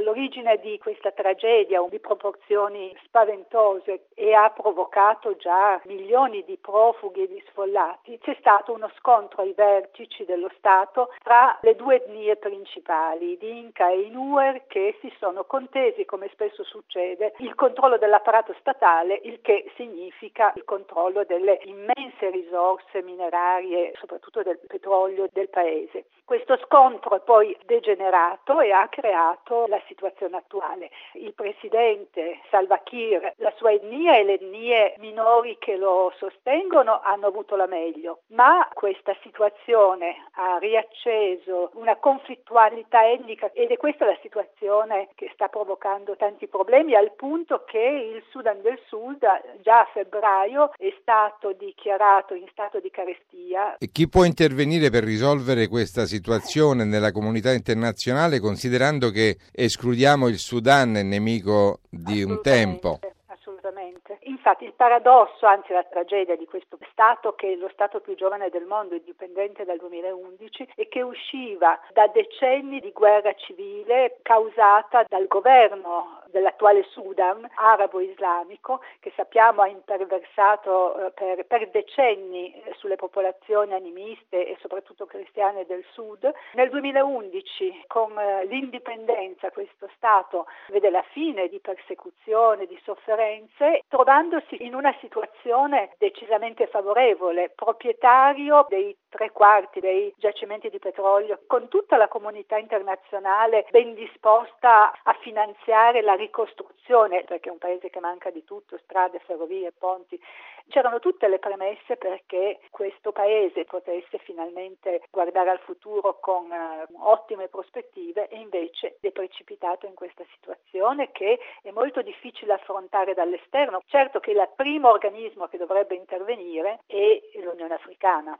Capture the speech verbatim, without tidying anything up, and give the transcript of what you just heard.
all'origine di questa tragedia di proporzioni spaventose e ha provocato già milioni di profughi e di sfollati, c'è stato uno scontro ai vertici dello Stato tra le due etnie principali, di Inca e Inuer, che si sono contesi, come spesso succede, il controllo dell'apparato statale, il che significa il controllo delle immense risorse minerarie, soprattutto del petrolio del paese. Questo scontro è poi degenerato e ha creato la situazione attuale. Il presidente Salva Kiir, la sua etnia e le etnie minori che lo sostengono hanno avuto la meglio, ma questa situazione ha riacceso una conflittualità etnica ed è questa la situazione che sta provocando tanti problemi, al punto che il Sudan del Sud già a febbraio è stato dichiarato in stato di carestia. E chi può intervenire per risolvere questa situazione nella comunità internazionale, considerando che escludiamo il Sudan, nemico di un tempo? Assolutamente. Infatti il paradosso, anzi la tragedia di questo Stato, che è lo Stato più giovane del mondo, indipendente dal duemilaundici, e che usciva da decenni di guerra civile causata dal governo dell'attuale Sudan arabo-islamico, che sappiamo ha imperversato eh, per, per decenni eh, sulle popolazioni animiste e soprattutto cristiane del Sud. Nel duemilaundici, con eh, l'indipendenza, questo Stato vede la fine di persecuzione, di sofferenze, trovandosi in una situazione decisamente favorevole, proprietario dei tre quarti dei giacimenti di petrolio, con tutta la comunità internazionale ben disposta a finanziare la ricostruzione, perché è un paese che manca di tutto, strade, ferrovie, ponti. C'erano tutte le premesse perché questo paese potesse finalmente guardare al futuro con uh, ottime prospettive, e invece è precipitato in questa situazione che è molto difficile affrontare dall'esterno. Certo che il primo organismo che dovrebbe intervenire è l'Unione Africana.